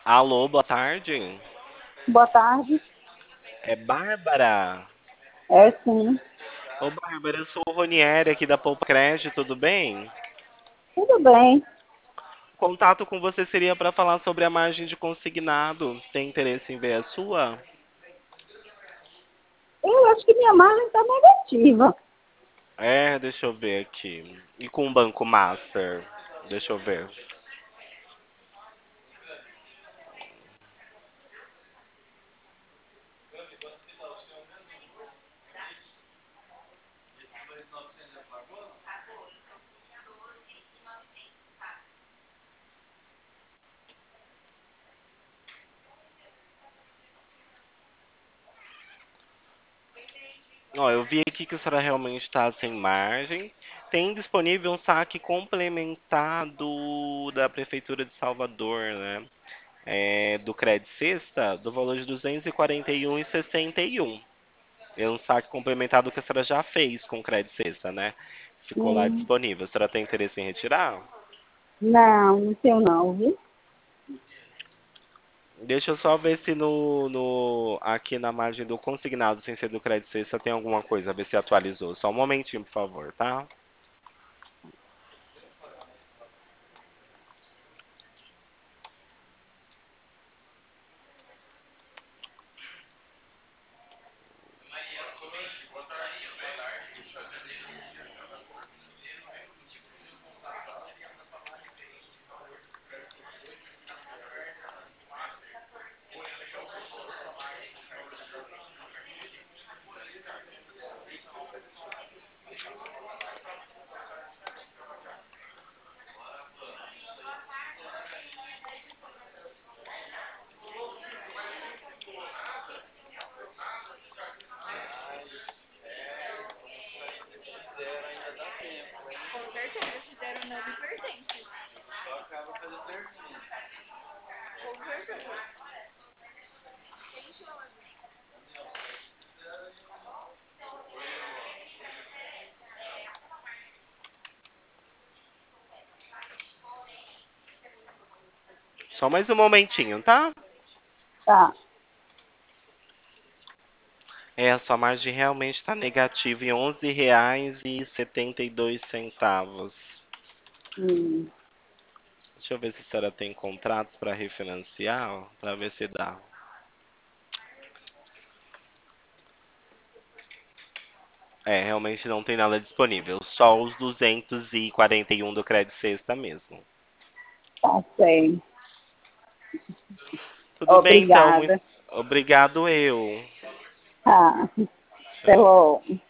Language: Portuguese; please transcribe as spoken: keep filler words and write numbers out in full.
Alô, boa tarde. Boa tarde. É Bárbara. É sim. Ô, Bárbara, eu sou o Ronieri aqui da Poupa Crédito, tudo bem? Tudo bem. Contato com você seria para falar sobre a margem de consignado. Tem interesse em ver a sua? Eu acho que minha margem está negativa. É, deixa eu ver aqui. E com o Banco Master? Deixa eu ver. Ó, eu vi aqui que a senhora realmente está sem margem. Tem disponível um saque complementado da Prefeitura de Salvador, né? É, do Cred Sexta, do valor de duzentos e quarenta e um reais e sessenta e um. É um saque complementado que a senhora já fez com o Cred Sexta, né? Ficou lá Hum, disponível. A senhora tem interesse em retirar? não, não tenho não, viu? Deixa eu só ver se no, no aqui na margem do consignado, sem ser do Cred Sexta, tem alguma coisa, ver se atualizou. Só um momentinho, por favor, tá? Só mais um momentinho, tá? Tá. É, a sua margem realmente está negativa em onze reais e setenta e dois centavos. Hum, Deixa eu ver se a senhora tem contratos para refinanciar, para ver se dá. É, realmente não tem nada disponível, só os duzentos e quarenta e um do Credit Sexta mesmo. tá certo. Tudo bem, então. Muito Obrigada. obrigado eu. Tá. Até Tchau. logo.